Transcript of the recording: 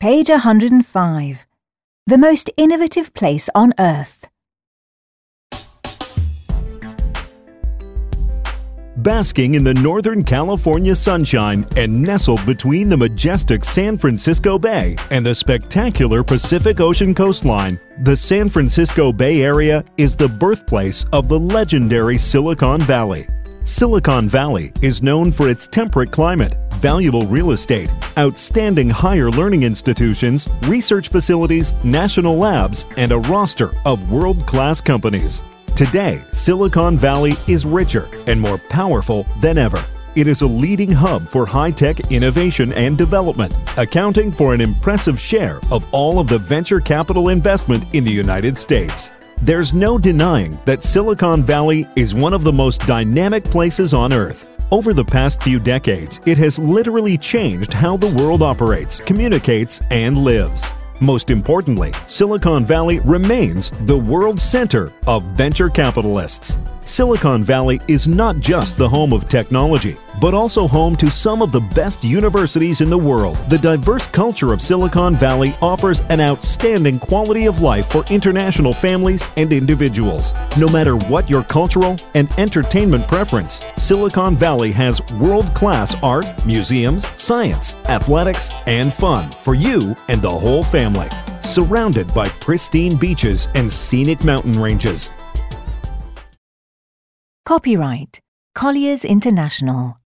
Page 105. The most innovative place on Earth. Basking in the Northern California sunshine and nestled between the majestic San Francisco Bay and the spectacular Pacific Ocean coastline, the San Francisco Bay Area is the birthplace of the legendary Silicon Valley. Silicon Valley is known for its temperate climate, valuable real estate, outstanding higher learning institutions, research facilities, national labs, and a roster of world-class companies. Today, Silicon Valley is richer and more powerful than ever. It is a leading hub for high-tech innovation and development, accounting for an impressive share of all of the venture capital investment in the United States. There's no denying that Silicon Valley is one of the most dynamic places on Earth. Over the past few decades, it has literally changed how the world operates, communicates, and lives. Most importantly, Silicon Valley remains the world center of venture capitalists. Silicon Valley is not just the home of technology, but also home to some of the best universities in the world. The diverse culture of Silicon Valley offers an outstanding quality of life for international families and individuals. No matter what your cultural and entertainment preference, Silicon Valley has world-class art, museums, science, athletics, and fun for you and the whole family. Surrounded by pristine beaches and scenic mountain ranges. Copyright Colliers International.